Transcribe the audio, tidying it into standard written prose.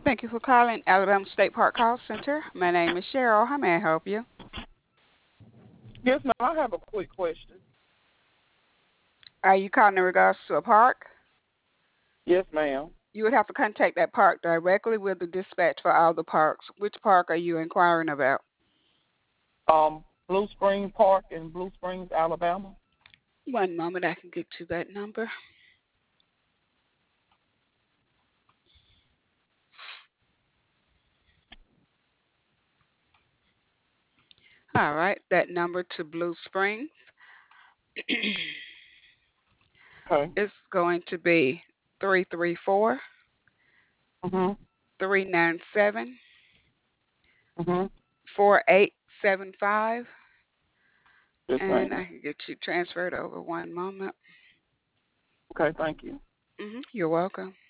Thank you for calling Alabama State Park Call Center. My name is Cheryl. How may I help you? Yes, ma'am. I have a quick question. Are you calling in regards to a park? Yes, ma'am. You would have to contact that park directly with the dispatch for all the parks. Which park are you inquiring about? Blue Springs Park in Blue Springs, Alabama. One moment, I can get you that number. All right, that number to Blue Springs Okay. is going to be 334 Mhm. 397 Mhm. 4875, Yes, and ma'am. I can get you transferred over. One moment. Okay. Thank you. You're welcome.